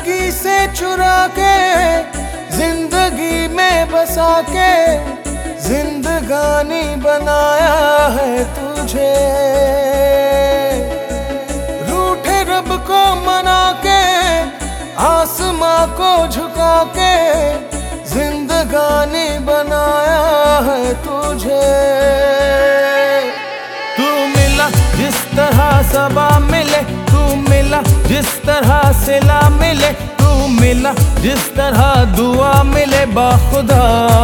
जिंदगी से चुरा के जिंदगी में बसा के जिंदगानी बनाया है तुझे। रूठे रब को मना के आसमां को झुका के जिंदगानी बनाया है तुझे। तू मिला जिस तरह सबा मिले, तू मिला जिस तरह सिला मिले, तू मिला जिस तरह दुआ मिले बाखुदा।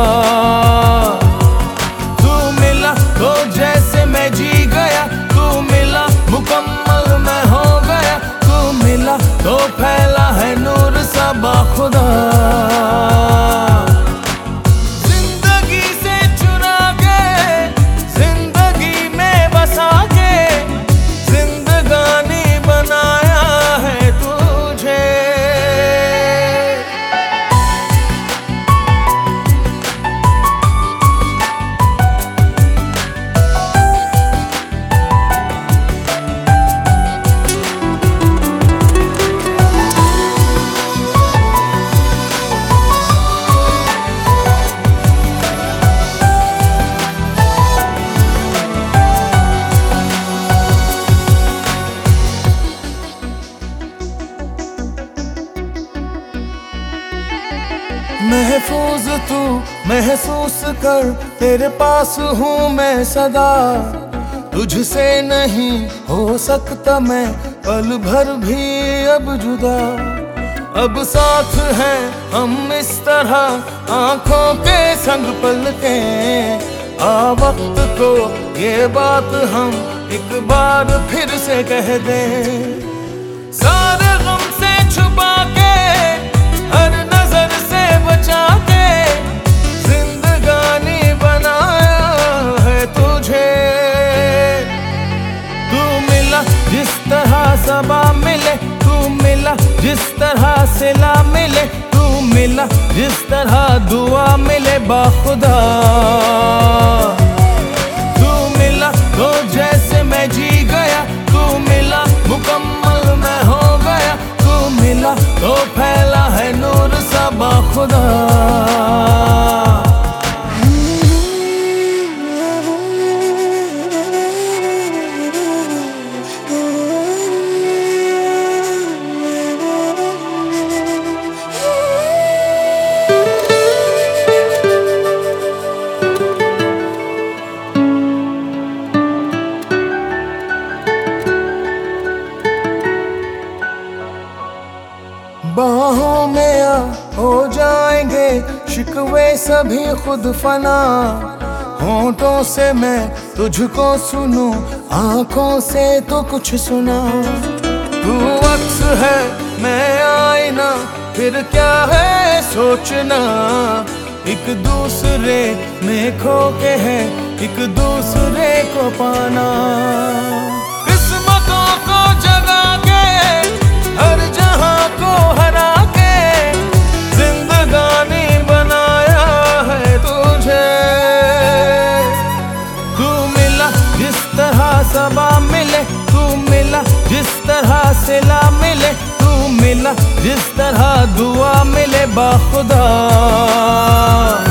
तू मिला तो जैसे मैं जी गया, तू मिला मुकम्मल मैं हो गया, तू मिला तो फैला है नूर सा बाखुदा। महफूज तू महसूस कर, तेरे पास हूँ मैं सदा। तुझसे नहीं हो सकता मैं पल भर भी अब जुदा। अब साथ हैं हम इस तरह आंखों के संग पलके। आ वक्त को ये बात हम एक बार फिर से कह दें। सारे गम से छुपा के हर नजर से बचा के जिंदगानी बनाया है तुझे। तू मिला जिस तरह सबा मिले, तू मिला जिस तरह सिला मिले, तू मिला जिस तरह दुआ मिले बाखुदा। तू मिला तो जैसे मैं जी गया, तू मिला मुकम्मल मैं हो गया, तू मिला तो फैला है नूर सा बाखुदा। बाहों में आ हो जाएंगे शिकवे सभी खुद फना। होंठों से मैं तुझको सुनूं, आंखों से तो कुछ सुना। तू अक्स है मैं आईना, फिर क्या है सोचना। एक दूसरे में खो के है एक दूसरे को पाना। किस्मतों को जगा के हर जहां को हरा के जिंदगानी बनाया है तुझे। तू मिला जिस तरह सबा मिले, तू मिला जिस तरह सिला मिले, तू मिला जिस तरह दुआ मिले बाखुदा।